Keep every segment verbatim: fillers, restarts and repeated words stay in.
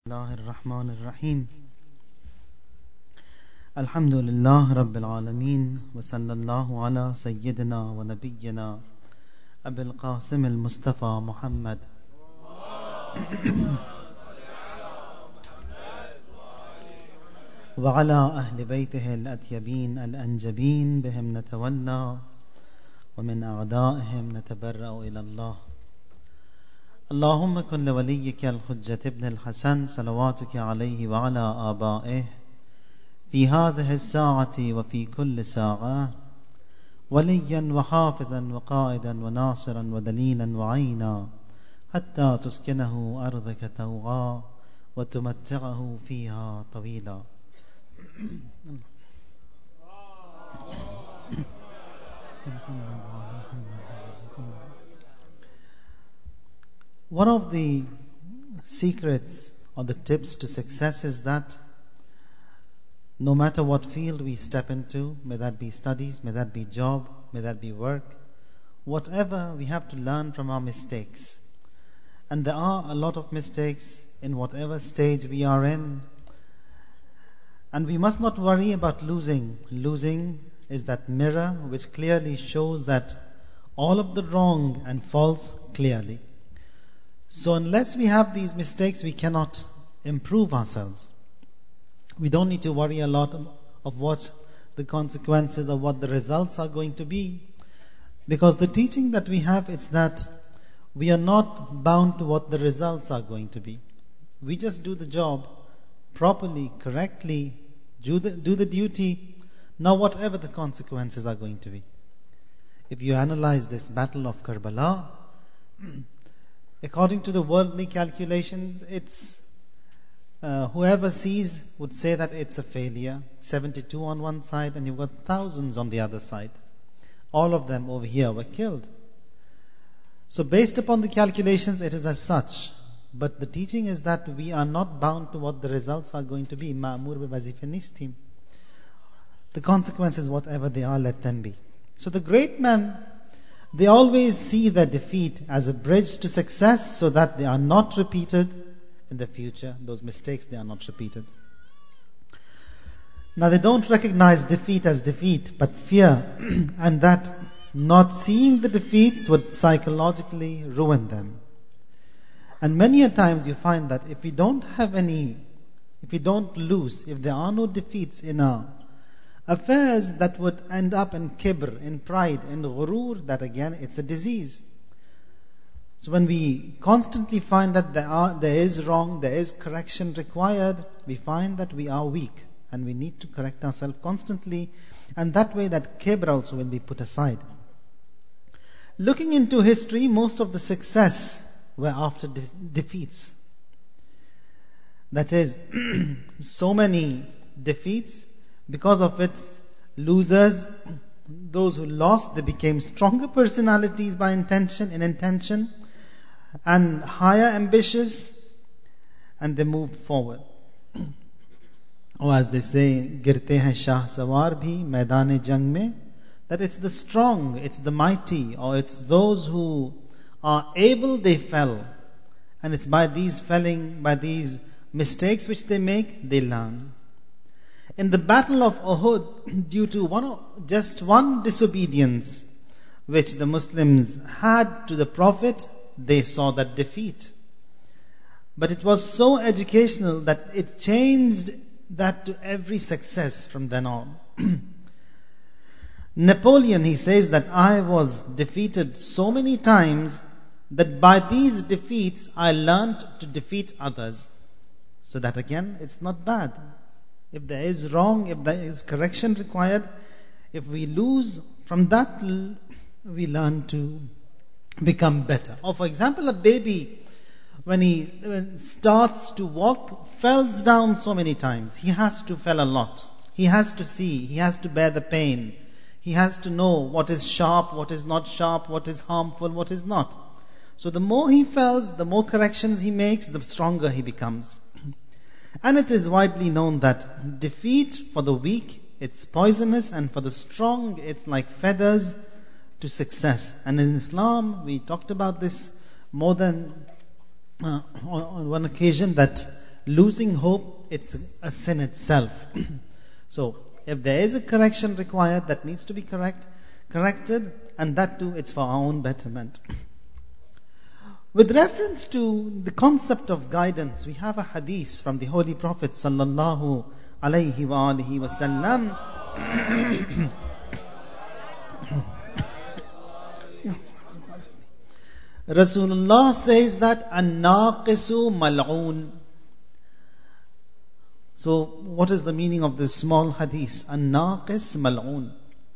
الله الرحمن الرحيم الحمد لله رب العالمين وصلى الله على سيدنا ونبينا أبي القاسم المصطفى محمد وعلى أهل بيته الأطيبين الأنجبين بهم نتولى ومن أعدائهم نتبرأ إلى الله. اللهم كن لوليك الحجة ابن الحسن صلواتك عليه وعلى آبائه في هذه الساعة وفي كل ساعة وليا وحافظا وقائدا وناصرا ودليلا وعينا حتى تسكنه أرضك توعا وتمتعه فيها طويلا. One of the secrets or the tips to success is that no matter what field we step into, may that be studies, may that be job, may that be work, whatever, we have to learn from our mistakes. And there are a lot of mistakes in whatever stage we are in. And we must not worry about losing. Losing is that mirror which clearly shows that all of the wrong and false clearly. So unless we have these mistakes, we cannot improve ourselves. We don't need to worry a lot of what the consequences or what the results are going to be. Because the teaching that we have is that we are not bound to what the results are going to be. We just do the job properly, correctly, do the, do the duty. Now whatever the consequences are going to be. If you analyze this battle of Karbala, according to the worldly calculations, it's uh, whoever sees would say that it's a failure. seventy-two on one side and you've got thousands on the other side. All of them over here were killed. So based upon the calculations, it is as such. But the teaching is that we are not bound to what the results are going to be. Ma'mur bi wazifa nistim. The consequences, whatever they are, let them be. So the great men, they always see their defeat as a bridge to success so that they are not repeated in the future. Those mistakes, they are not repeated. Now they don't recognize defeat as defeat, but fear. And that not seeing the defeats would psychologically ruin them. And many a times you find that if we don't have any, if we don't lose, if there are no defeats in our affairs, that would end up in kibr, in pride, in ghurur, that again it's a disease. So when we constantly find that there are there is wrong, there is correction required, we find that we are weak and we need to correct ourselves constantly, and that way that kibr also will be put aside. Looking into history, most of the success were after de- defeats. That is, so many defeats. Because of it, losers, those who lost, they became stronger personalities by intention, in intention, and higher ambitious, and they moved forward. Or as they say, girte hain shah sawar bhi maidane jang mein, that it's the strong, it's the mighty, or it's those who are able, they fell. And it's by these felling, by these mistakes which they make, they learn. In the battle of Uhud, due to one, just one disobedience which the Muslims had to the Prophet, they saw that defeat. But it was so educational that it changed that to every success from then on. Napoleon, he says that I was defeated so many times that by these defeats I learned to defeat others. So that again, it's not bad. If there is wrong, if there is correction required, if we lose, from that we learn to become better. Or for example, a baby, when he when starts to walk, falls down so many times. He has to fall a lot. He has to see, he has to bear the pain. He has to know what is sharp, what is not sharp, what is harmful, what is not. So the more he falls, the more corrections he makes, the stronger he becomes. And it is widely known that defeat for the weak, it's poisonous, and for the strong, it's like feathers to success. And in Islam, we talked about this more than uh, on one occasion, that losing hope, it's a sin itself. So, if there is a correction required that needs to be correct, corrected, and that too, it's for our own betterment. With reference to the concept of guidance, we have a hadith from the Holy Prophet sallallahu alayhi wa alihi wa sallam. Rasulullah says that an-naqisu mal'oon. So, what is the meaning of this small hadith? An-naqis mal'oon.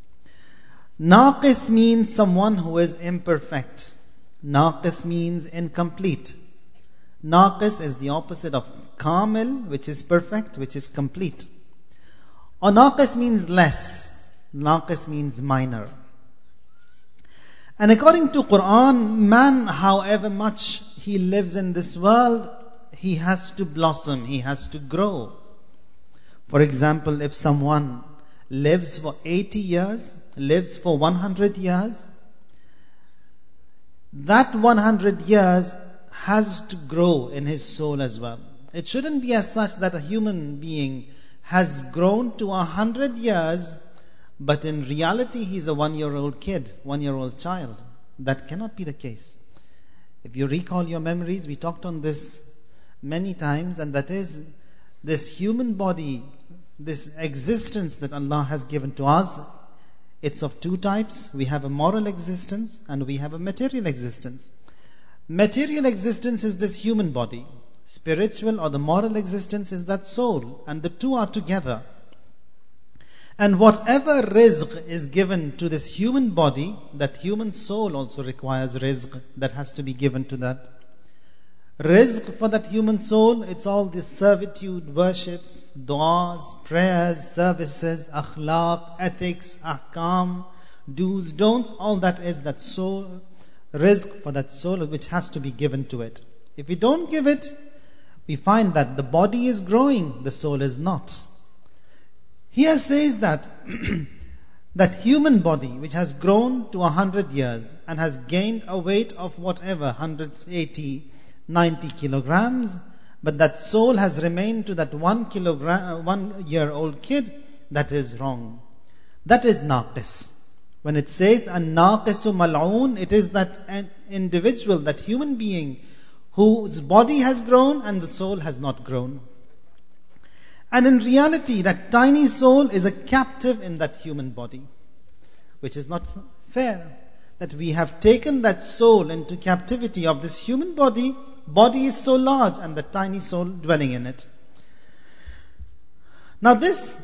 Naqis means someone who is imperfect. Naqis means incomplete. Naqis is the opposite of kamil, which is perfect, which is complete. Or naqis means less. Naqis means minor. And according to Quran, man, however much he lives in this world, he has to blossom, he has to grow. For example, if someone lives for eighty years, lives for one hundred years, that one hundred years has to grow in his soul as well. It shouldn't be as such that a human being has grown to one hundred years, but in reality he's a one-year-old kid, one-year-old child. That cannot be the case. If you recall your memories, we talked on this many times, and that is this human body, this existence that Allah has given to us. It's of two types. We have a moral existence and we have a material existence. Material existence is this human body. Spiritual or the moral existence is that soul, and the two are together. And whatever rizq is given to this human body, that human soul also requires rizq that has to be given to that. Rizq for that human soul, it's all this servitude, worships, du'as, prayers, services, akhlaq, ethics, ahkam, do's, don'ts, all that is that soul, rizq for that soul which has to be given to it. If we don't give it, we find that the body is growing, the soul is not. Here says that that human body which has grown to a hundred years and has gained a weight of whatever, one hundred eighty, ninety kilograms, but that soul has remained to that one kilogram, one year old kid, that is wrong. That is naqis. When it says an-naqisu mal'oon, it is that an individual, that human being whose body has grown and the soul has not grown. And in reality, that tiny soul is a captive in that human body, which is not fair. That we have taken that soul into captivity of this human body. Body is so large and the tiny soul dwelling in it. Now this,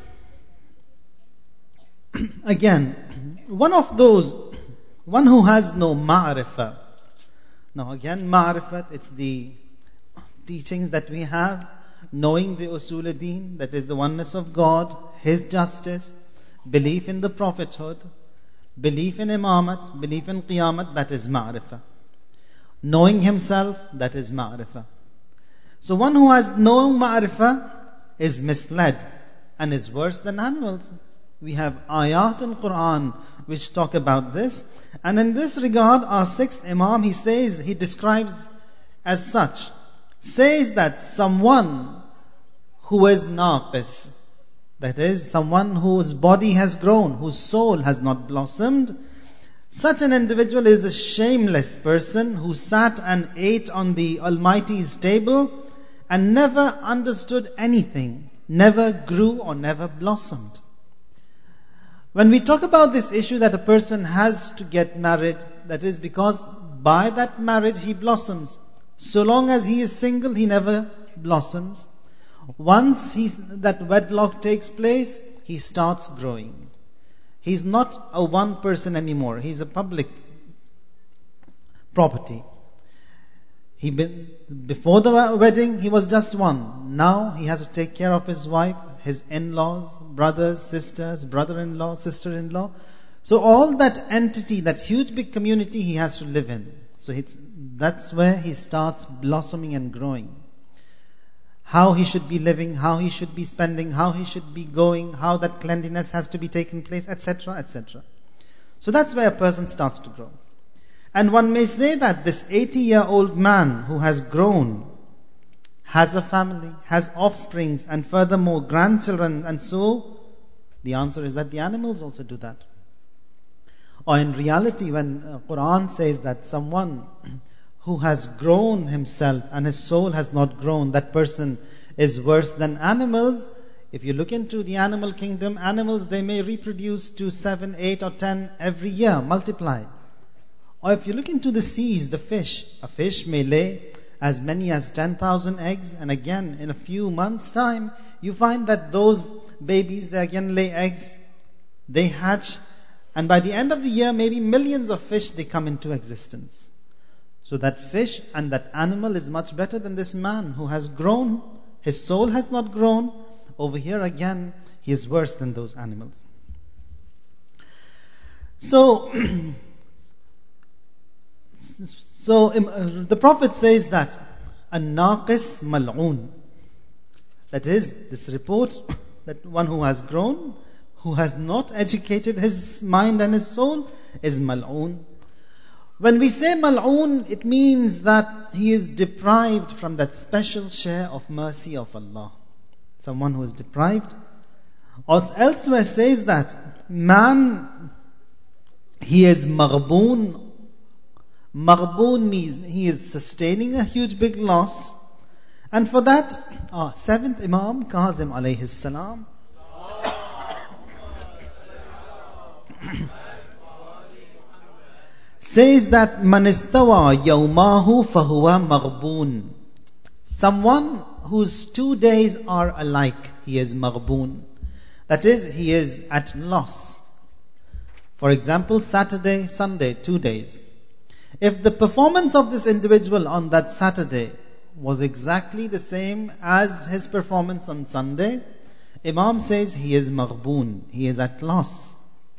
again, one of those, one who has no ma'rifah. Now again, ma'rifah, it's the teachings that we have, knowing the usul-e-deen, that is the oneness of God, His justice, belief in the prophethood, belief in imamat, belief in qiyamat, that is ma'rifah. Knowing himself, that is ma'rifah. So one who has no ma'rifah is misled and is worse than animals. We have ayat in Quran which talk about this. And in this regard, our sixth Imam, he says, he describes as such, says that someone who is naqis, that is, someone whose body has grown, whose soul has not blossomed, such an individual is a shameless person who sat and ate on the Almighty's table and never understood anything, never grew or never blossomed. When we talk about this issue that a person has to get married, that is because by that marriage he blossoms. So long as he is single, he never blossoms. Once he, that wedlock takes place, he starts growing. He's not a one person anymore. He's a public property. He been, before the wedding, he was just one. Now he has to take care of his wife, his in-laws, brothers, sisters, brother-in-law, sister-in-law. So all that entity, that huge big community, he has to live in. So it's, that's where he starts blossoming and growing. How he should be living, how he should be spending, how he should be going, how that cleanliness has to be taken place, et cetera, et cetera. So that's where a person starts to grow. And one may say that this eighty-year-old man who has grown has a family, has offsprings, and furthermore grandchildren, and so the answer is that the animals also do that. Or in reality, when uh, Quran says that someone who has grown himself and his soul has not grown, that person is worse than animals. If you look into the animal kingdom, animals, they may reproduce to seven, eight or ten every year, multiply. Or if you look into the seas, the fish, a fish may lay as many as ten thousand eggs, and again in a few months' time, you find that those babies, they again lay eggs, they hatch, and by the end of the year, maybe millions of fish, they come into existence. So that fish and that animal is much better than this man who has grown. His soul has not grown. Over here again, he is worse than those animals. So, so um, the Prophet says that an-naqis mal'oon. That is, this report that one who has grown, who has not educated his mind and his soul, is mal'oon. When we say mal'oon, it means that he is deprived from that special share of mercy of Allah. Someone who is deprived. Or elsewhere says that man, he is maghboon. Maghboon means he is sustaining a huge big loss. And for that, our seventh Imam, Kazim alayhi salam, says that man istawa yawmahu fahuwa maghboon. Someone whose two days are alike, he is maghboon. That is, he is at loss. For example, Saturday, Sunday, two days. If the performance of this individual on that Saturday was exactly the same as his performance on Sunday, Imam says he is maghboon, he is at loss.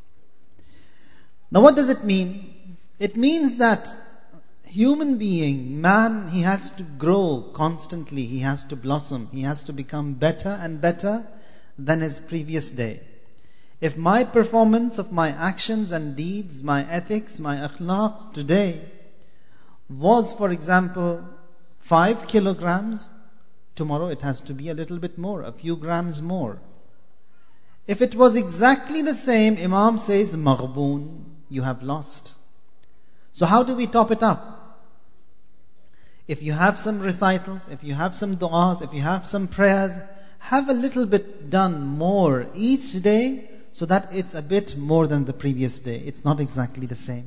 Now what does it mean? It means that human being, man, he has to grow constantly, he has to blossom, he has to become better and better than his previous day. If my performance of my actions and deeds, my ethics, my akhlaq today was, for example, five kilograms, tomorrow it has to be a little bit more, a few grams more. If it was exactly the same, Imam says, maghboon, you have lost. So how do we top it up? If you have some recitals, if you have some du'as, if you have some prayers, have a little bit done more each day so that it's a bit more than the previous day. It's not exactly the same.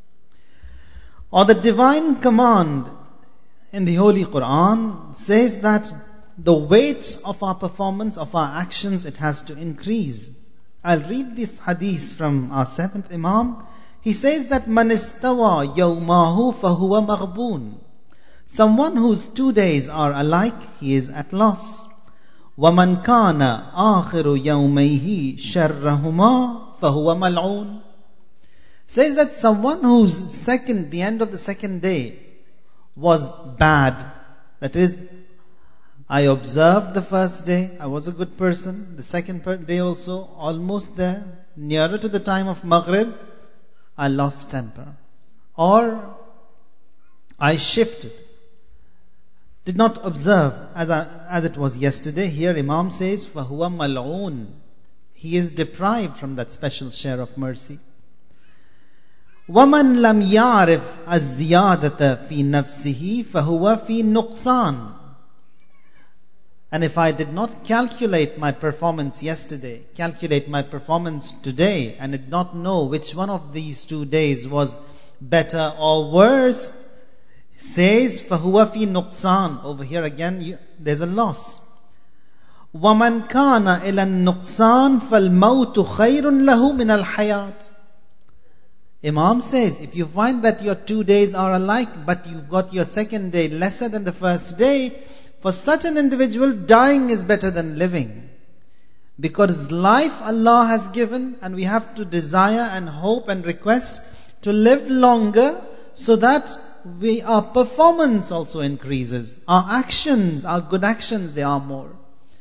Or the divine command in the Holy Quran says that the weight of our performance, of our actions, it has to increase. I'll read this hadith from our seventh Imam. He says that man istawa yawmahu fahuwa maghboon. Someone whose two days are alike, he is at loss. وَمَنْ كَانَ آخِرُ يَوْمَيْهِ شَرَّهُمَا فَهُوَ مَلْعُونَ. Says that someone whose second, the end of the second day was bad. That is, I observed the first day, I was a good person. The second day also, almost there, nearer to the time of Maghrib, I lost temper. Or I shifted. Did not observe as, I, as it was yesterday. Here Imam says, فَهُوَ مَلْعُونَ. He is deprived from that special share of mercy. وَمَنْ لَمْ يَعْرِفْ الزِّيَادَةَ فِي نَفْسِهِ فَهُوَ فِي نُقْصَانٍ. And if I did not calculate my performance yesterday, calculate my performance today, and did not know which one of these two days was better or worse, says فَهُوَ فِي نُقْصَانٍ. Over here again, you, there's a loss. وَمَنْ كَانَ إِلَى النُّقْصَانِ فَالْمَوْتُ خَيْرٌ لَهُ مِنَ الْحَيَاةِ. Imam says, if you find that your two days are alike, but you've got your second day lesser than the first day, for such an individual, dying is better than living. Because life Allah has given, and we have to desire and hope and request to live longer, so that we, our performance also increases. Our actions, our good actions, they are more.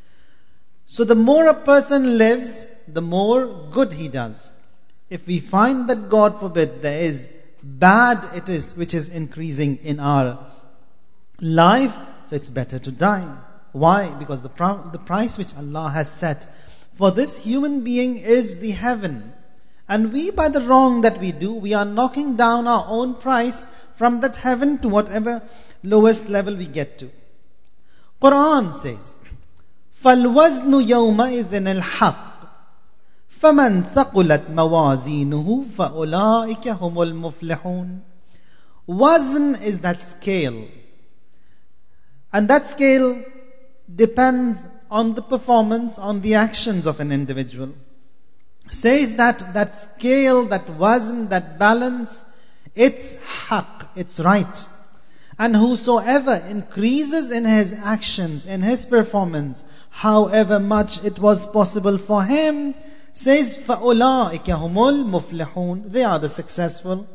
So the more a person lives, the more good he does. If we find that, God forbid, there is bad it is which is increasing in our life, So it's better to die. Why? Because the, pr- the price which Allah has set for this human being is the heaven. And we, by the wrong that we do, we are knocking down our own price from that heaven to whatever lowest level we get to. Quran says, فَالْوَزْنُ يَوْمَئِذٍ الْحَقِّ فَمَنْ ثَقُلَتْ مَوَازِينُهُ فَأُولَٰئِكَ هُمُ الْمُفْلِحُونَ. Wazn is that scale. And that scale depends on the performance, on the actions of an individual. Says that that scale, that wazn, that balance, it's haqq, it's right. And whosoever increases in his actions, in his performance, however much it was possible for him, says, فَأُولَٰئِكَ هُمُ الْمُفْلِحُونَ. They are the successful.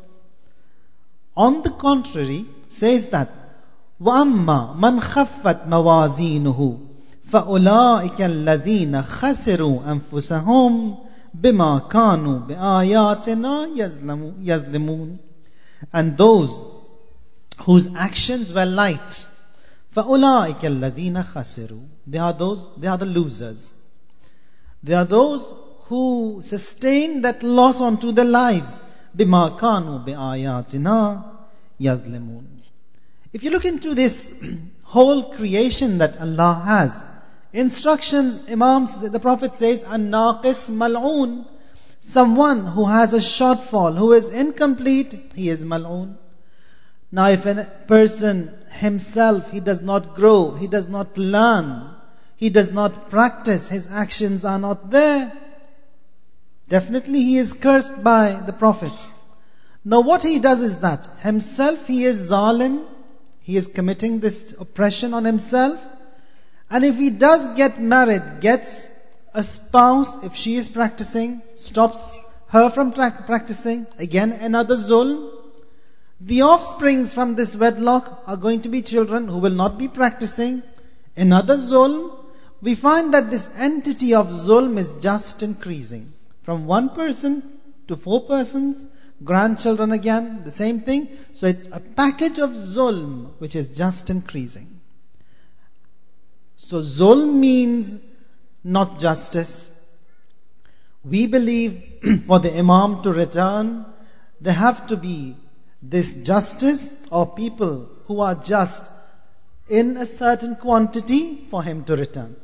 On the contrary, says that, وَأَمَّا مَنْ خَفَّتْ مَوَازِينُهُ فَأُولَٰئِكَ الَّذِينَ خَسِرُوا أَنفُسَهُمْ بِمَا كَانُوا بِآيَاتِنَا يَظْلِمُونَ. And those whose actions were light, فَأُولَٰئِكَ الَّذِينَ خَسِرُوا. They are those, they are the losers. They are those who sustain that loss onto their lives. بِمَا كَانُوا بِآيَاتِنَا يَظْلِمُونَ. If you look into this whole creation that Allah has, instructions, Imams, the Prophet says, an-naqis mal'oon. Someone who has a shortfall, who is incomplete, he is mal'oon. Now if a person himself, he does not grow, he does not learn, he does not practice, his actions are not there, definitely he is cursed by the Prophet. Now what he does is that, himself he is zalim, he is committing this oppression on himself. And if he does get married, gets a spouse, if she is practicing, stops her from tra- practicing, again another zulm. The offsprings from this wedlock are going to be children who will not be practicing, another zulm. We find that this entity of zulm is just increasing. From one person to four persons, grandchildren again, the same thing. So it's a package of zulm which is just increasing. So zulm means not justice. We believe for the Imam to return, there have to be this justice or people who are just in a certain quantity for him to return.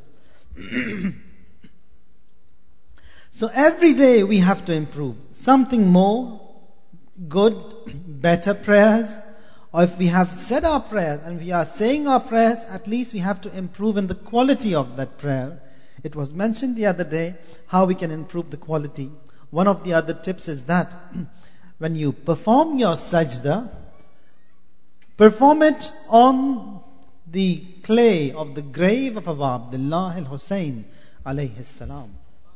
So every day we have to improve. Something more, good, better prayers. Or if we have said our prayers and we are saying our prayers, at least we have to improve in the quality of that prayer. It was mentioned the other day how we can improve the quality. One of the other tips is that when you perform your sajda, perform it on the clay of the grave of Abu Abdullah al-Hussein alayhi salam.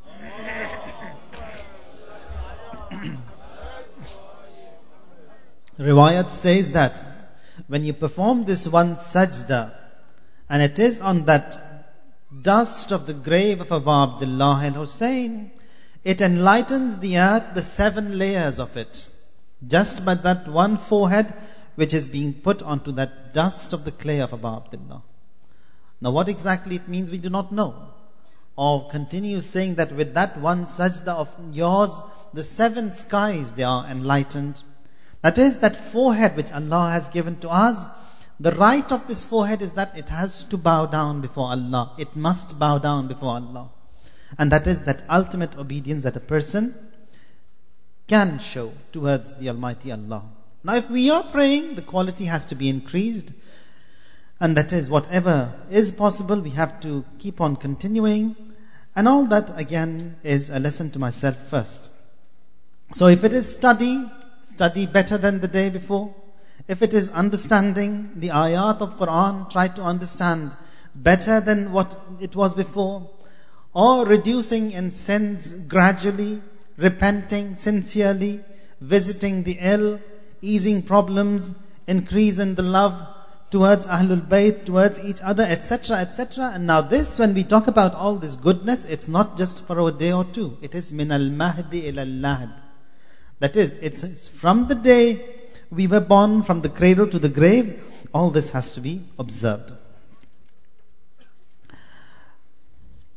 Riwayat says that when you perform this one sajda and it is on that dust of the grave of Abu Abdullah al-Hussein, it enlightens the earth, the seven layers of it, just by that one forehead which is being put onto that dust of the clay of Abu Abdullah. Now what exactly it means we do not know. Or continue saying that with that one sajda of yours, the seven skies they are enlightened. That is, that forehead which Allah has given to us, the right of this forehead is that it has to bow down before Allah. It must bow down before Allah. And that is that ultimate obedience that a person can show towards the Almighty Allah. Now if we are praying, the quality has to be increased. And that is, whatever is possible, we have to keep on continuing. And all that again is a lesson to myself first. So if it is study, study better than the day before. If it is understanding the ayat of Quran, try to understand better than what it was before. Or reducing in sins gradually, repenting sincerely, visiting the ill, easing problems, increase in the love towards Ahlul Bayt, towards each other, et cetera, et cetera. And now this, when we talk about all this goodness, it's not just for a day or two. It is min al-mahdi ila al-lahd. That is, it's from the day we were born, from the cradle to the grave, all this has to be observed.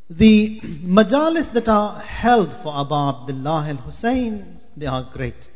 The majalis that are held for Abu Abdullah al-Hussein, they are great.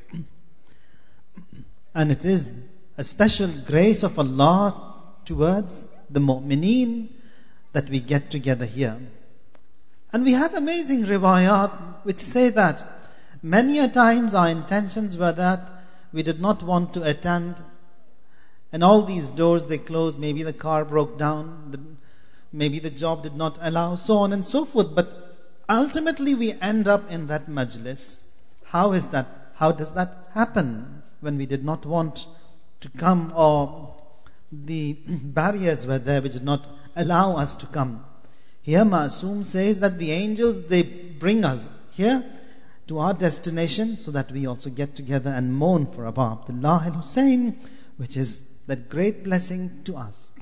And it is a special grace of Allah towards the mu'mineen that we get together here. And we have amazing riwayat which say that many a times our intentions were that we did not want to attend, and all these doors they closed, maybe the car broke down, the, maybe the job did not allow, so on and so forth. But ultimately we end up in that majlis. How is that? How does that happen when we did not want to come, or the barriers were there which did not allow us to come? Here Ma'soom says that the angels, they bring us here to our destination so that we also get together and mourn for Abu Abdullah al-Hussein, which is that great blessing to us.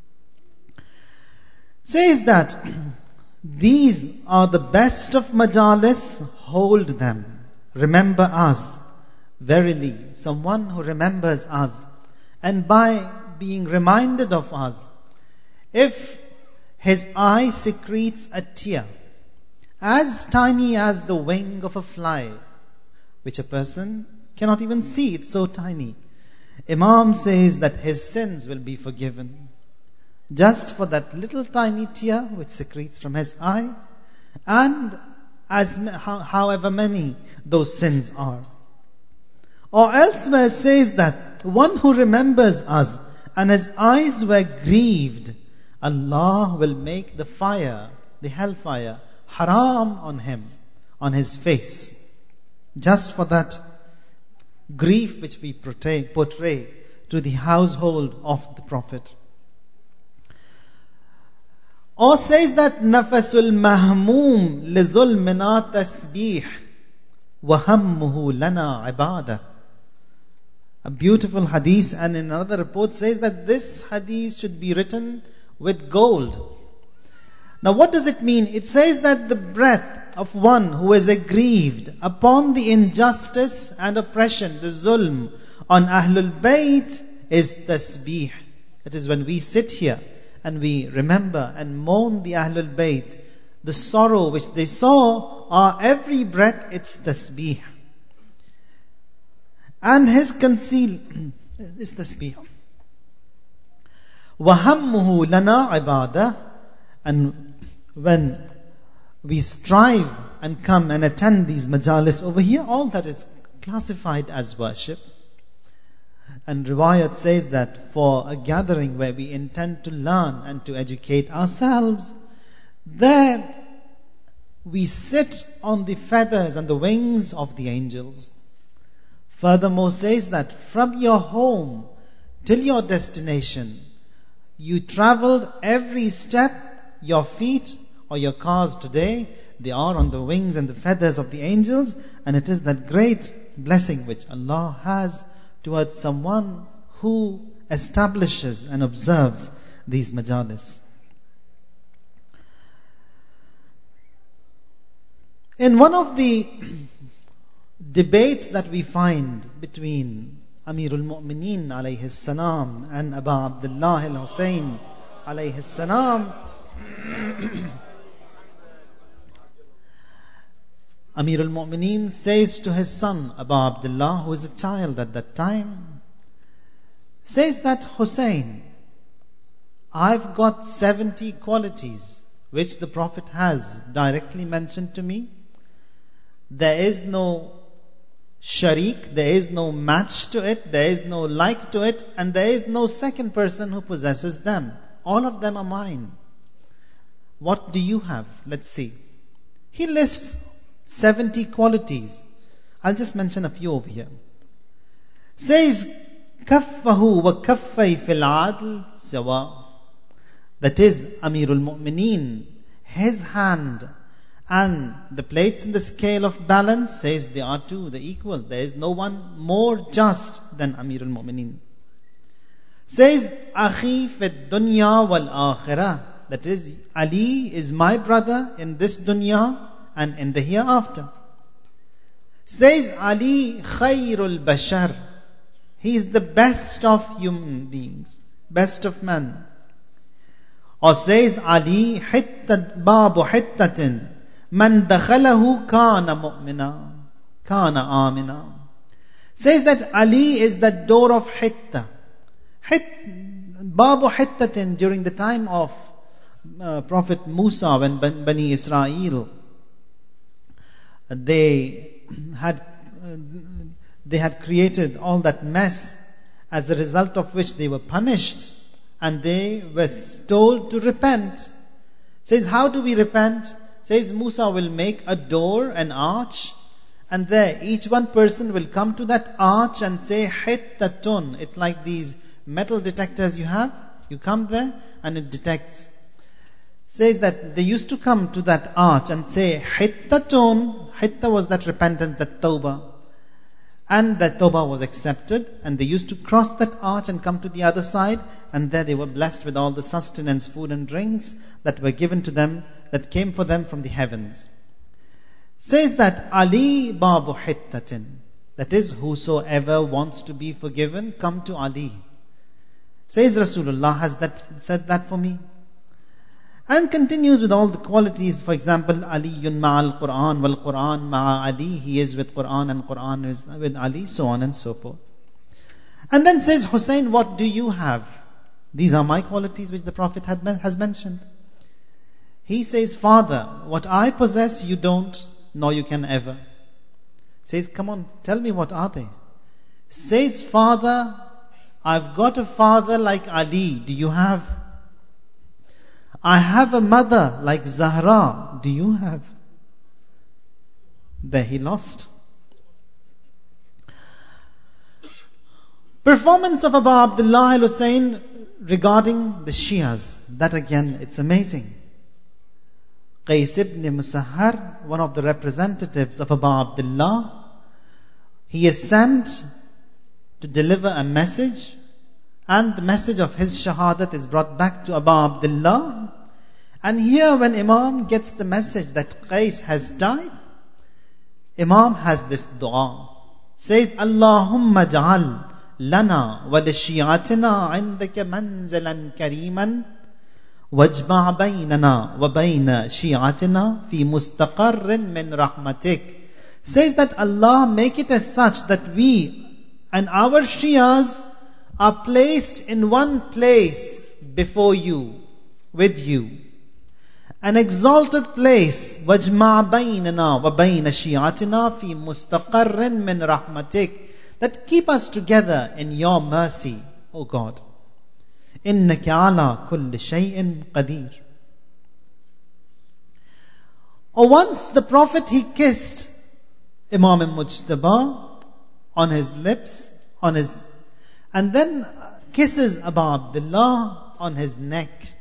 Says that these are the best of majalis, hold them, remember us. Verily, someone who remembers us, and by being reminded of us, if his eye secretes a tear as tiny as the wing of a fly, which a person cannot even see, it's so tiny, Imam says that his sins will be forgiven just for that little tiny tear which secretes from his eye, and as however many those sins are. Or elsewhere says that one who remembers us and his eyes were grieved, Allah will make the fire, the hellfire, haram on him, on his face, just for that grief which we portray, portray to the household of the Prophet. Or says that nafasul mahmoom li zulmina tasbih wa hammuhu lana ibadah. A beautiful hadith, and in another report says that this hadith should be written with gold. Now what does it mean? It says that the breath of one who is aggrieved upon the injustice and oppression, the zulm on Ahlul Bayt, is tasbih. That is when we sit here and we remember and mourn the Ahlul Bayt, the sorrow which they saw, our every breath, it's tasbih. And his conceal is tasbih. وَهَمُّهُ لَنَا عِبَادَةً. And when we strive and come and attend these majalis over here, all that is classified as worship. And riwayat says that for a gathering where we intend to learn and to educate ourselves, there we sit on the feathers and the wings of the angels. Furthermore says that from your home till your destination, you traveled every step, your feet or your cars today, they are on the wings and the feathers of the angels, and it is that great blessing which Allah has towards someone who establishes and observes these majalis. In one of the debates that we find between Amirul Mu'mineen alayhi salam and Abu Abdullah al-Hussein alayhi salam, Amirul Mu'mineen says to his son Abu Abdullah, who is a child at that time, says that, Hussein, I've got seventy qualities which the Prophet has directly mentioned to me. There is no sharik, there is no match to it, there is no like to it, and there is no second person who possesses them. All of them are mine. What do you have? Let's see. He lists seventy qualities. I'll just mention a few over here. Says, kaffahu wa kaffay fil adl sawa. That is, Amirul Mu'mineen, his hand and the plates in the scale of balance, says they are two, they're equal. There is no one more just than Amirul Mu'mineen. Says, akhi fid dunya wal akhirah. That is, Ali is my brother in this dunya and in the hereafter. Says, Ali khayrul bashar. He is the best of human beings, best of men. Or says Ali, Hittat babu hittatin, man dakhalahu kana mu'mina, kana amina. Says that Ali is the door of Hitta. Hit, babu hittatin, during the time of uh, Prophet Musa, when Bani Israel, they had uh, they had created all that mess, as a result of which they were punished. And they were told to repent. Says, how do we repent? Says, Musa will make a door, an arch, and there each one person will come to that arch and say, Hittatun. It's like these metal detectors you have. You come there and it detects. Says that they used to come to that arch and say, Hittatun. Hitta was that repentance, that tawbah. And that tawbah was accepted, and they used to cross that arch and come to the other side, and there they were blessed with all the sustenance, food and drinks that were given to them, that came for them from the heavens. Says that Ali babu hittatin, that is, whosoever wants to be forgiven, come to Ali. Says Rasulullah has that said that for me. And continues with all the qualities. For example, Aliyun ma'al Quran wal Quran ma'a Ali. He is with Quran and Quran is with Ali, so on and so forth. And then says, Hussein, what do you have? These are my qualities which the Prophet had, has mentioned. He says, Father, what I possess you don't, nor you can ever. Says, come on, tell me what are they? Says, Father, I've got a father like Ali. Do you have? I have a mother like Zahra. Do you have? There he lost. Performance of Abu Abdullah al-Hussein regarding the Shias. That again, it's amazing. Qais ibn Musahhar, one of the representatives of Abu Abdullah, he is sent to deliver a message, and the message of his shahadat is brought back to Abu Abdullah. And here when Imam gets the message that Qais has died, Imam has this dua. Says, Allahumma ja'al lana wa li shi'atina indaka manzalan kariman wajma' baynana wa bayna shi'atina fi mustaqarrin min rahmatik. Says that Allah make it as such that we and our Shias are placed in one place before you, with you. An exalted place, وَجْمَعْ بَيْنَنَا وَبَيْنَ شِيعَتِنَا فِي مُسْتَقَرٍ مِّن رَحْمَتِكَ, that keep us together in your mercy, O God. إِنَّكَ عَلَى كُلِّ شَيْءٍ قَدِيرٌ. Or once the Prophet, he kissed Imam Mujtaba on his lips, on his, and then kisses Abu Abdullah on his neck.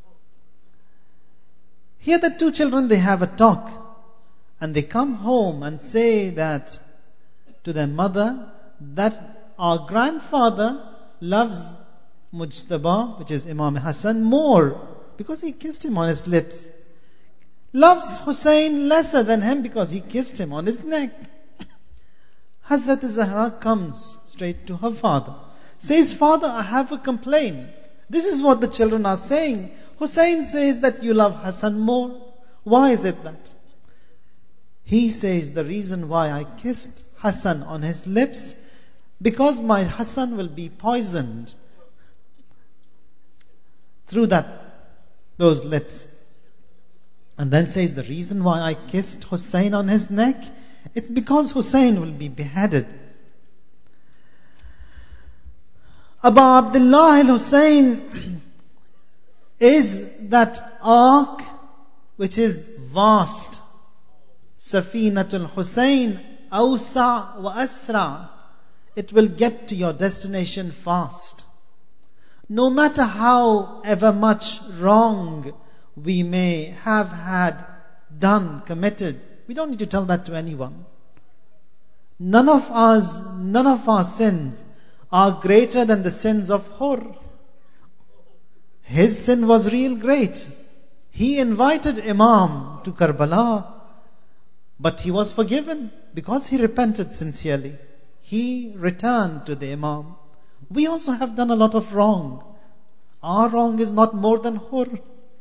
Here the two children, they have a talk, and they come home and say that to their mother, that our grandfather loves Mujtaba, which is Imam Hassan, more because he kissed him on his lips. Loves Hussein lesser than him because he kissed him on his neck. Hazrat Zahra comes straight to her father. Says, Father, I have a complaint. This is what the children are saying. Hussein says that you love Hassan more. Why is it that? He says, the reason why I kissed Hassan on his lips, because my Hassan will be poisoned through that, those lips. And then says, the reason why I kissed Hussein on his neck, it's because Hussein will be beheaded. Abu Abdullah al-Hussein is that ark which is vast. Safinatul Hussein awsa wa asra. It will get to your destination fast. No matter how ever much wrong we may have had done, committed, we don't need to tell that to anyone. None of us, none of our sins are greater than the sins of Hur. His sin was real great. He invited Imam to Karbala, but he was forgiven because he repented sincerely. He returned to the Imam. We also have done a lot of wrong. Our wrong is not more than Hur.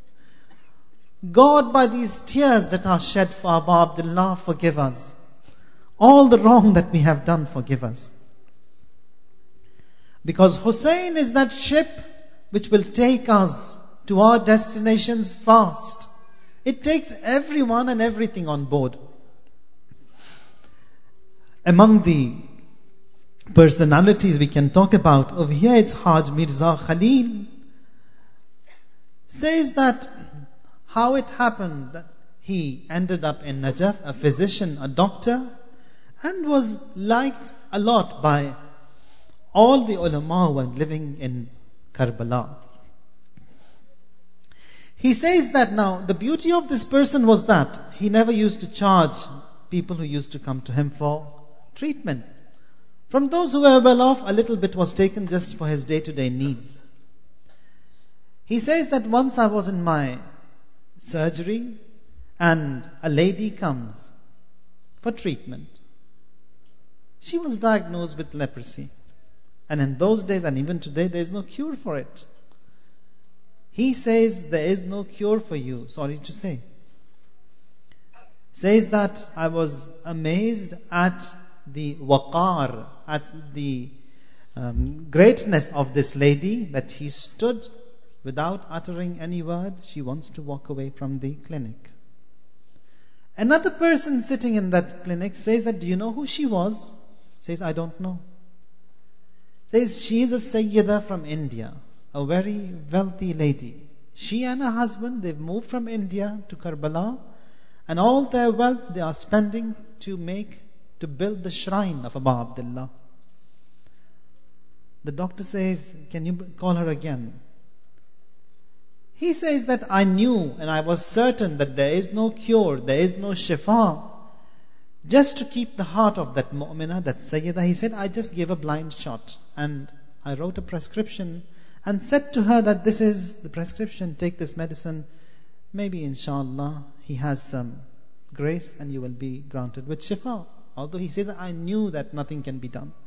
God, by these tears that are shed for Abu Abdullah, forgive us. All the wrong that we have done, forgive us. Because Hussein is that ship which will take us to our destinations fast. It takes everyone and everything on board. Among the personalities we can talk about over here, it's Haj Mirza Khalil. Says that how it happened that he ended up in Najaf, a physician, a doctor, and was liked a lot by all the ulama who were living in Karbala. He says that now, the beauty of this person was that he never used to charge people who used to come to him for treatment. From those who were well off, a little bit was taken just for his day-to-day needs. He says that once I was in my surgery and a lady comes for treatment. She was diagnosed with leprosy. And in those days, and even today, there is no cure for it. He says there is no cure for you, sorry to say. Says that I was amazed at the waqar, at the um, greatness of this lady, that she stood without uttering any word. She wants to walk away from the clinic. Another person sitting in that clinic says that, do you know who she was? Says, I don't know. Says, she is a Sayyida from India, a very wealthy lady. She and her husband, they've moved from India to Karbala, and all their wealth they are spending to make, to build the shrine of Abu Abdullah. The doctor says, can you call her again? He says that I knew and I was certain that there is no cure, there is no shifa. Just to keep the heart of that mu'minah, that Sayyida, he said, I just gave a blind shot. And I wrote a prescription and said to her that this is the prescription, take this medicine. Maybe inshallah, he has some grace and you will be granted with shifa. Although he says, I knew that nothing can be done.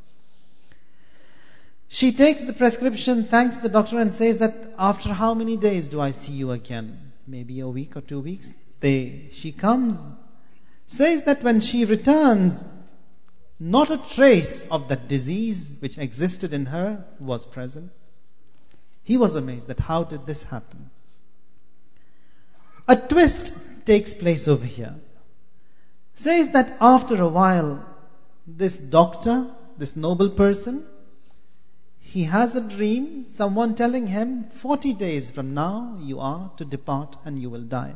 She takes the prescription, thanks the doctor and says that after how many days do I see you again? Maybe a week or two weeks. They, she comes, says that when she returns, not a trace of that disease which existed in her was present. He was amazed that how did this happen? A twist takes place over here. Says that after a while, this doctor, this noble person, he has a dream, someone telling him, forty days from now you are to depart and you will die.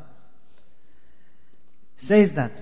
Says that,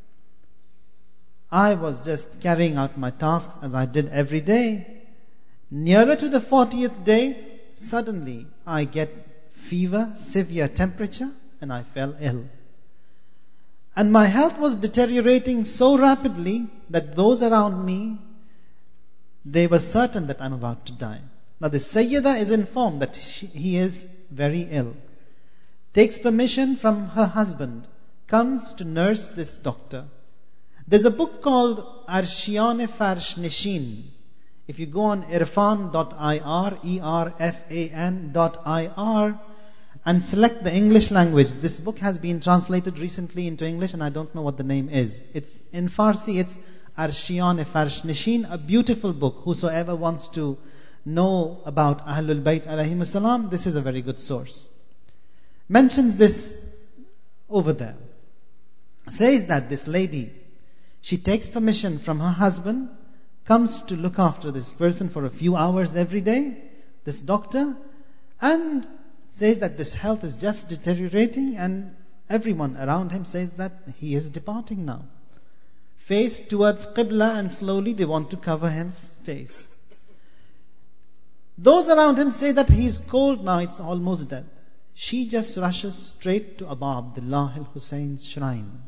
I was just carrying out my tasks as I did every day. Nearer to the fortieth day, suddenly I get fever, severe temperature, and I fell ill. And my health was deteriorating so rapidly that those around me, they were certain that I'm about to die. Now the Sayyida is informed that she, he is very ill. Takes permission from her husband, comes to nurse this doctor. There's a book called Arshiyan Farsh Nishin. If you go on irfan dot I R, E R F A N dot I R, and select the English language. This book has been translated recently into English and I don't know what the name is. It's in Farsi, it's Arshiyan Farsh Nishin, a beautiful book. Whosoever wants to know about Ahlul Bayt alayhimus salam, this is a very good source. Mentions this over there. Says that this lady, she takes permission from her husband, comes to look after this person for a few hours every day, this doctor, and says that this health is just deteriorating and everyone around him says that he is departing now. Face towards Qibla and slowly they want to cover his face. Those around him say that he is cold now, it's almost dead. She just rushes straight to Abu Abdullah al-Husayn's shrine.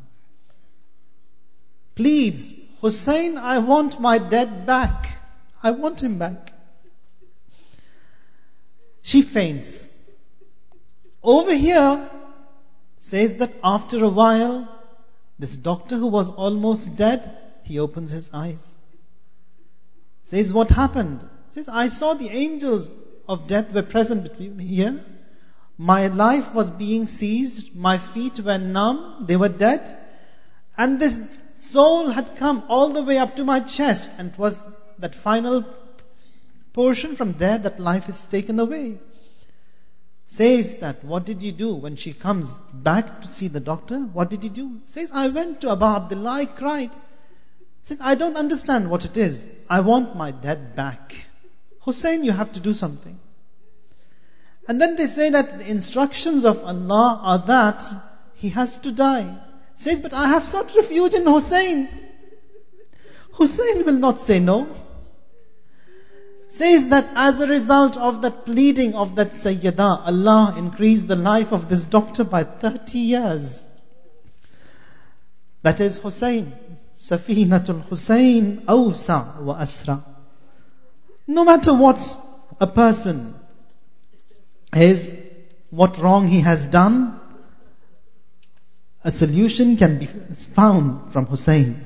Pleads, Hussein, I want my dad back. I want him back. She faints. Over here, says that after a while, this doctor who was almost dead, he opens his eyes. Says, what happened? Says, I saw the angels. of death were present between me here. My life was being seized. My feet were numb. They were dead. And this soul had come all the way up to my chest. And it was that final portion from there that life is taken away. Says that, what did you do when she comes back to see the doctor? What did you do? Says, I went to Abu Abdullah, I cried. Says, I don't understand what it is. I want my dad back. Hussein, you have to do something. And then they say that the instructions of Allah are that he has to die. Says, but I have sought refuge in Hussein. Hussein will not say no. Says that as a result of that pleading of that Sayyidah, Allah increased the life of this doctor by thirty years. That is Hussein. Safinatul Hussein awsa wa asra. No matter what a person is, what wrong he has done, a solution can be found from Hussein.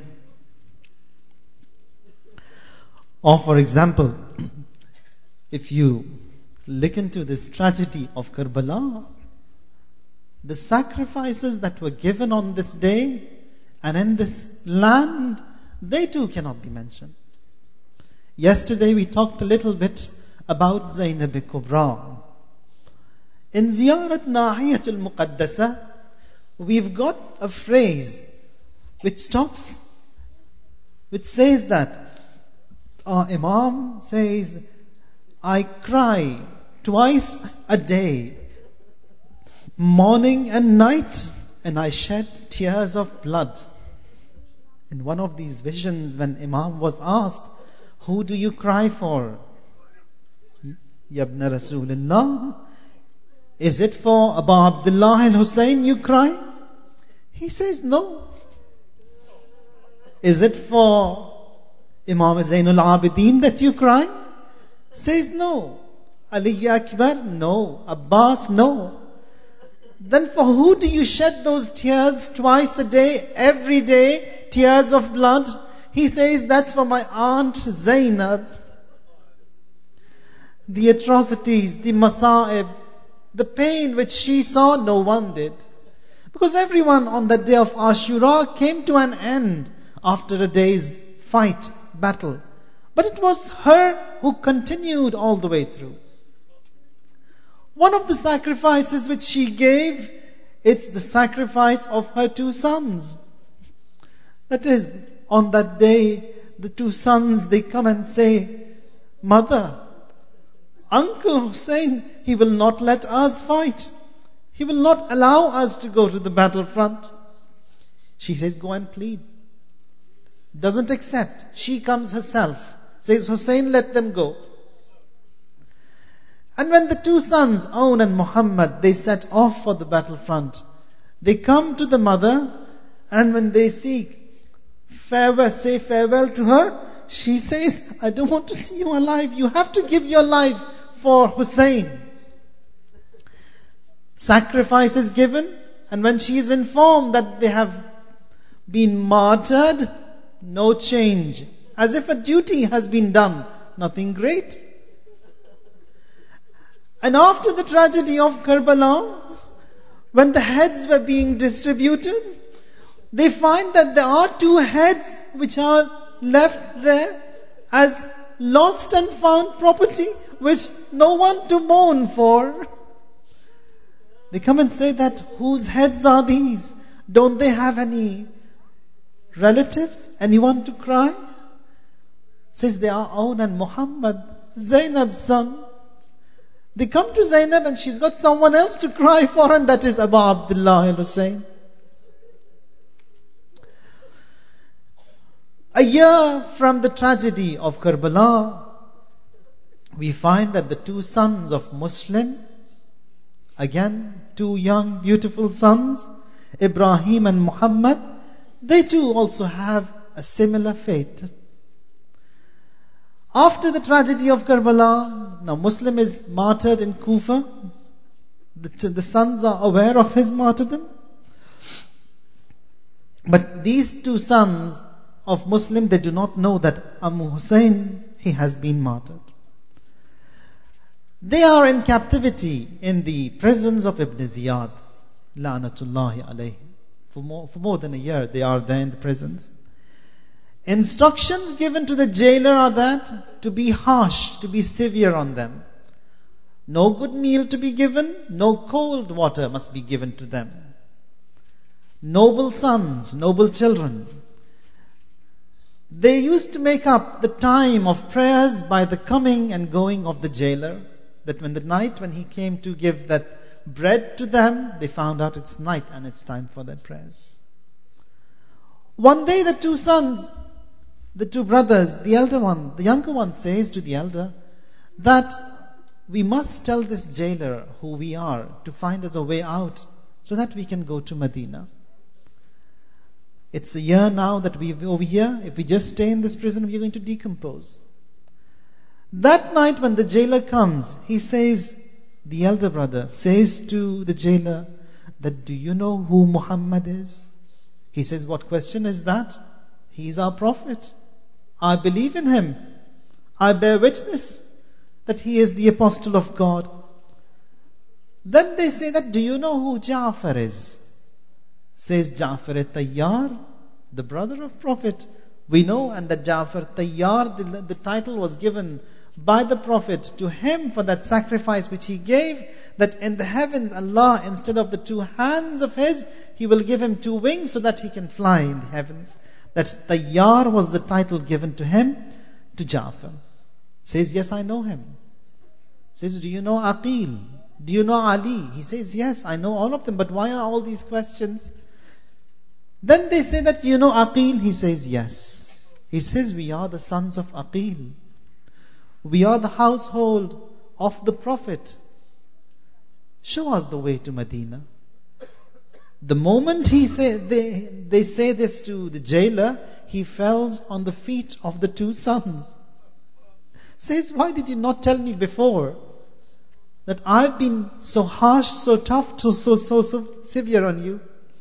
Or for example, if you look into this tragedy of Karbala, the sacrifices that were given on this day and in this land, they too cannot be mentioned. Yesterday we talked a little bit about Zainab Kubra. In Ziyarat Nahiyatul Muqaddasa, we've got a phrase which talks, which says that our Imam says, I cry twice a day, morning and night, and I shed tears of blood. In one of these visions, when Imam was asked, who do you cry for? Yabna Rasulullah, is it for Abu Abdullah al-Hussein you cry? He says, no. Is it for Imam Zainul Abidin that you cry? Says no. Ali Akbar? No. Abbas? No. Then for who do you shed those tears twice a day, every day, tears of blood? He says, that's for my aunt Zainab. The atrocities, the masa'ib, the pain which she saw, no one did. Because everyone on that day of Ashura came to an end after a day's fight, battle. But it was her who continued all the way through. One of the sacrifices which she gave, it's the sacrifice of her two sons. That is, on that day, the two sons, they come and say, Mother, Uncle Hussein, he will not let us fight. He will not allow us to go to the battlefront. She says, go and plead. Doesn't accept. She comes herself. Says, Hussein, let them go. And when the two sons, Aun and Muhammad, they set off for the battlefront, they come to the mother, and when they seek farewell, say farewell to her, she says, I don't want to see you alive. You have to give your life for Hussein. Sacrifice is given, and when she is informed that they have been martyred, no change. As if a duty has been done. Nothing great. And after the tragedy of Karbala, when the heads were being distributed, they find that there are two heads which are left there as lost and found property, which no one to mourn for. They come and say that, whose heads are these? Don't they have any relatives? Anyone to cry? Says they are Aun and Muhammad, Zainab's son. They come to Zainab and she's got someone else to cry for, and that is Abu Abdullah al-Hussein. A year from the tragedy of Karbala, we find that the two sons of Muslim, again, two young, beautiful sons, Ibrahim and Muhammad, they too also have a similar fate. After the tragedy of Karbala, now Muslim is martyred in Kufa. The, the sons are aware of his martyrdom. But these two sons of Muslim, they do not know that Abu Hussein, he has been martyred. They are in captivity in the prisons of Ibn Ziyad, la'natullahi alayhi. For more, for more than a year they are there in the prisons. Instructions given to the jailer are that to be harsh, to be severe on them. No good meal to be given, no cold water must be given to them. Noble sons, noble children. They used to make up the time of prayers by the coming and going of the jailer. That when the night when he came to give that bread to them, they found out it's night and it's time for their prayers. One day the two sons, the two brothers, the elder one, the younger one says to the elder that we must tell this jailer who we are to find us a way out so that we can go to Medina. It's a year now that we're over here. If we just stay in this prison, we're going to decompose. That night when the jailer comes, he says, the elder brother says to the jailer that, do you know who Muhammad is? He says, what question is that? He is our prophet. I believe in him. I bear witness that he is the apostle of God. Then they say that, do you know who Ja'far is? Says Ja'far Tayyar, the brother of Prophet. We know, and that Ja'far Tayyar, the, the title was given by the Prophet to him for that sacrifice which he gave, that in the heavens Allah, instead of the two hands of his, he will give him two wings so that he can fly in the heavens. That Tayyar was the title given to him, to Ja'far. Says, yes, I know him. Says, do you know Aqil? Do you know Ali? He says, yes, I know all of them, but why are all these questions? Then they say that, you know Aqil? He says, yes. He says, we are the sons of Aqil. We are the household of the Prophet. Show us the way to Medina. The moment he say, they, they say this to the jailer, he falls on the feet of the two sons. Says, why did you not tell me before that I've been so harsh, so tough, so, so, so, so severe on you?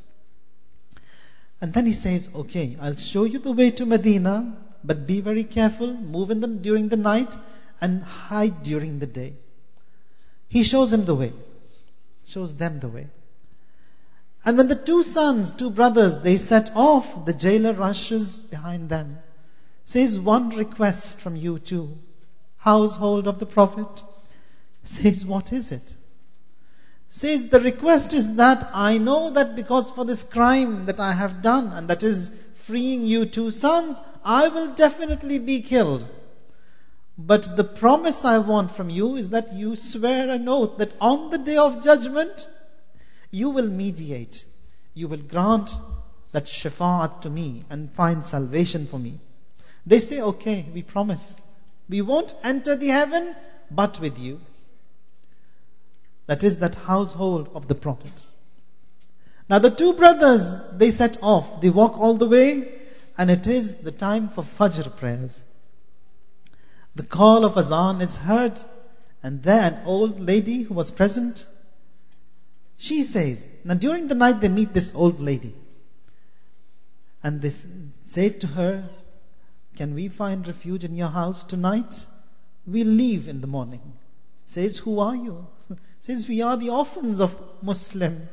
And then he says, okay, I'll show you the way to Medina, but be very careful, move in the, during the night and hide during the day. He shows him the way, shows them the way. And when the two sons, two brothers, they set off, the jailer rushes behind them. Says, one request from you two, household of the Prophet. Says, what is it? Says, the request is that I know that because for this crime that I have done, and that is freeing you two sons, I will definitely be killed. But the promise I want from you is that you swear an oath that on the day of judgment, you will mediate. You will grant that shafa'at to me and find salvation for me. They say, okay, we promise. We won't enter the heaven, but with you. That is that household of the Prophet. Now the two brothers, they set off. They walk all the way, and it is the time for Fajr prayers. The call of Azan is heard, and there an old lady who was present, she says, now during the night they meet this old lady. And they say to her, can we find refuge in your house tonight? We'll leave in the morning. Says, who are you? Says, we are the orphans of Muslim.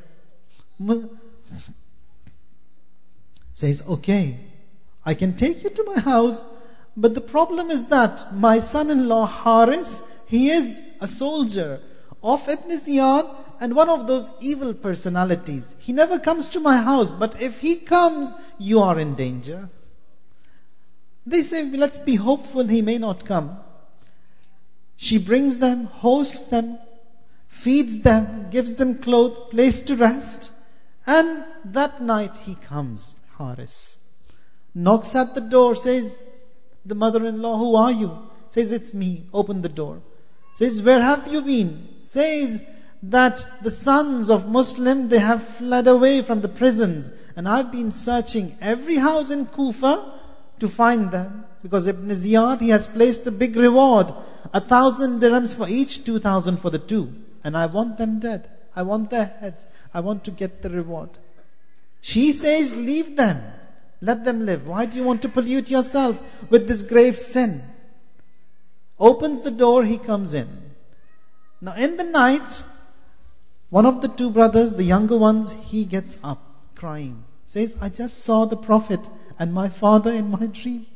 Says, okay, I can take you to my house, but the problem is that my son-in-law Haris, he is a soldier of Ibn Ziyad and one of those evil personalities. He never comes to my house, but if he comes, you are in danger. They say, let's be hopeful he may not come. She brings them, hosts them, feeds them, gives them clothes, place to rest. And that night he comes, Haris. Knocks at the door, says, the mother-in-law, who are you? Says, it's me. Open the door. Says, where have you been? Says that the sons of Muslim, they have fled away from the prisons. And I've been searching every house in Kufa to find them. Because Ibn Ziyad, he has placed a big reward. A thousand dirhams for each, two thousand for the two. And I want them dead. I want their heads. I want to get the reward. She says, leave them. Let them live. Why do you want to pollute yourself with this grave sin? Opens the door, he comes in. Now in the night, one of the two brothers, the younger ones, he gets up crying. Says, I just saw the Prophet and my father in my dream.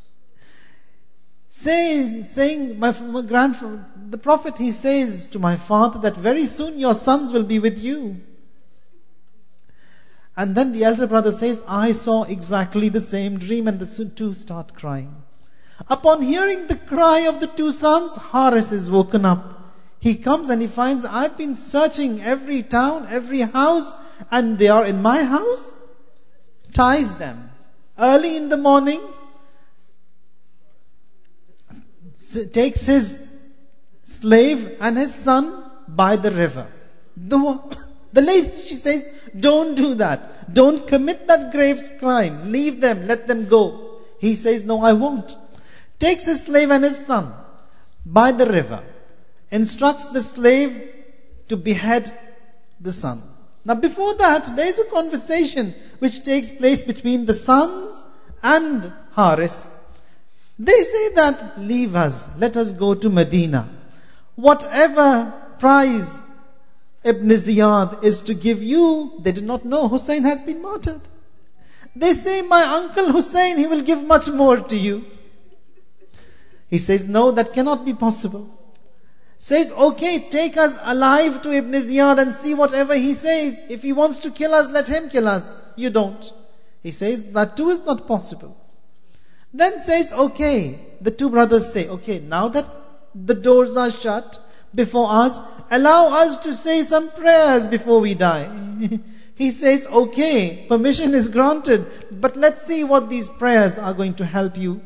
Says, saying, my, my grandfather, the Prophet, he says to my father that very soon your sons will be with you. And then the elder brother says, I saw exactly the same dream, and the two start crying. Upon hearing the cry of the two sons, Haris is woken up. He comes and he finds, I've been searching every town, every house, and they are in my house. Ties them. Early in the morning, takes his slave and his son by the river. The, the lady, she says, don't do that. Don't commit that grave crime. Leave them, let them go. He says, no, I won't. Takes his slave and his son by the river. Instructs the slave to behead the son. Now before that, there is a conversation which takes place between the sons and Haris. They say that, leave us, let us go to Medina. Whatever prize Ibn Ziyad is to give you, they did not know Hussein has been martyred. They say, my uncle Hussein, he will give much more to you. He says, no, that cannot be possible. Says, okay, take us alive to Ibn Ziyad and see whatever he says. If he wants to kill us, let him kill us. You don't. He says, that too is not possible. Then says, okay, the two brothers say, okay, now that the doors are shut before us, allow us to say some prayers before we die. He says, okay, permission is granted, but let's see what these prayers are going to help you.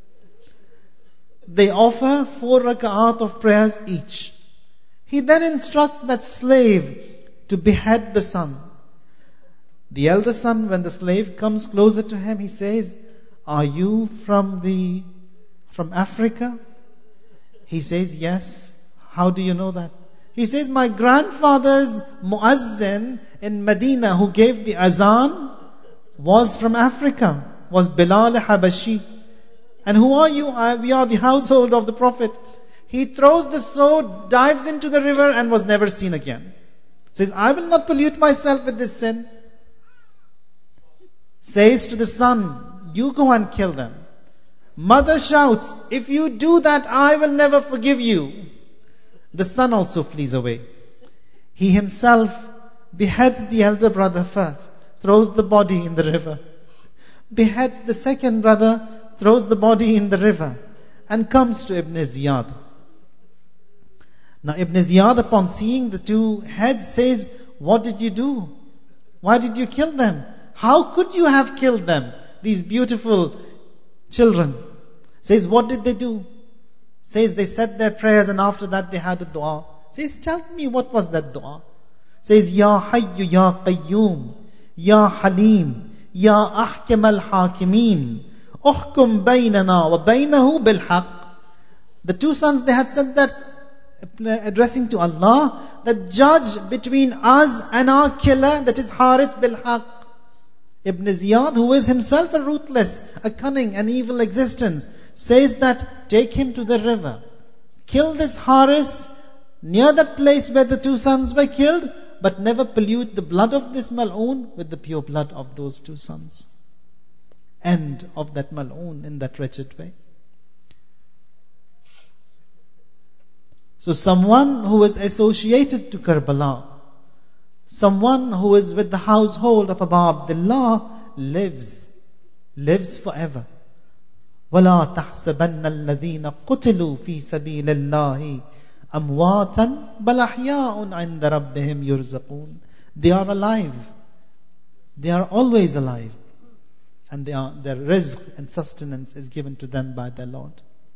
They offer four rak'at of prayers each. He then instructs that slave to behead the son. The elder son, when the slave comes closer to him, he says, are you from the from Africa? He says, yes. How do you know that? He says, my grandfather's muazzin in Medina who gave the azan was from Africa, was Bilal Habashi. And who are you? I, we are the household of the Prophet. He throws the sword, dives into the river, and was never seen again. Says, I will not pollute myself with this sin. Says to the son, you go and kill them. Mother shouts, if you do that, I will never forgive you. The son also flees away. He himself beheads the elder brother first, throws the body in the river. Beheads the second brother, throws the body in the river, and comes to Ibn Ziyad. Now Ibn Ziyad, upon seeing the two heads, says, what did you do? Why did you kill them? How could you have killed them? These beautiful children. Says, what did they do? Says, they said their prayers, and after that they had a dua. Says, tell me, what was that dua? Says, Ya Hayyu Ya Qayyum, Ya Halim, Ya Ahkam al-Hakimin, Uhkum baynana wa baynahu bil-haq. The two sons, they had said that, addressing to Allah, that judge between us and our killer, that is Haris bil-haq. Ibn Ziyad, who is himself a ruthless, a cunning and evil existence, says that, take him to the river, kill this Haris near that place where the two sons were killed, but never pollute the blood of this mal'oon with the pure blood of those two sons. End of that mal'oon in that wretched way. So someone who is associated to Karbala, someone who is with the household of Abu Abdullah, lives, lives forever. وَلَا تَحْسَبَنَّ الَّذِينَ قُتِلُوا فِي سَبِيلِ اللَّهِ أَمْوَاتًا بَلْ أَحْيَاءٌ عِنْدَ رَبِّهِمْ يُرْزَقُونَ. They are alive. They are always alive. And they are, their rizq and sustenance is given to them by their Lord.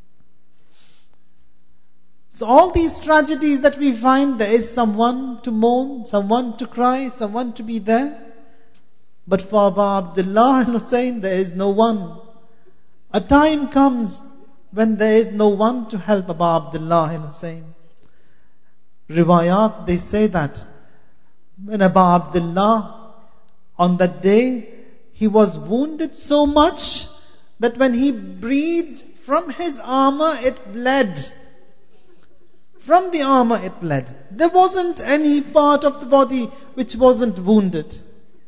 So all these tragedies that we find, there is someone to mourn, someone to cry, someone to be there. But for Abu Abdullah and Hussein, there is no one. A time comes when there is no one to help Abu Abdullah and Hussein. Riwayat, they say that when Abu Abdullah, on that day, he was wounded so much that when he breathed from his armor, it bled. From the armor it bled. There wasn't any part of the body which wasn't wounded.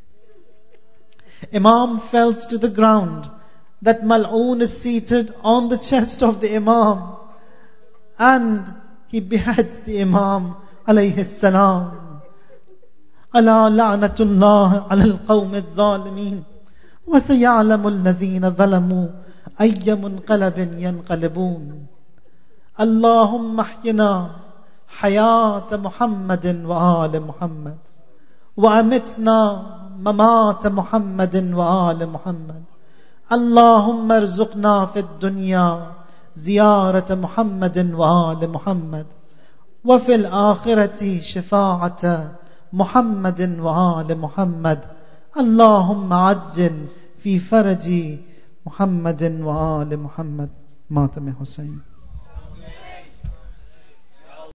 Imam falls to the ground. That Mal'oon is seated on the chest of the Imam. And he beheads the Imam alayhi salam. Ala la'natullah ala al-qawm al-zalimin. Wa saya'lamu alladhina zalamu ayya munqalabin yanqalibun. Allahumma ahyina hayata Muhammadin wa ali Muhammad. Wa amitna mamata Muhammadin wa ali Muhammad. اللهم ارزقنا في الدنيا زيارة محمد وآل محمد وفي الآخرة شفاعة محمد وآل محمد اللهم عجل في فرج محمد وآل محمد. ماتم حسين.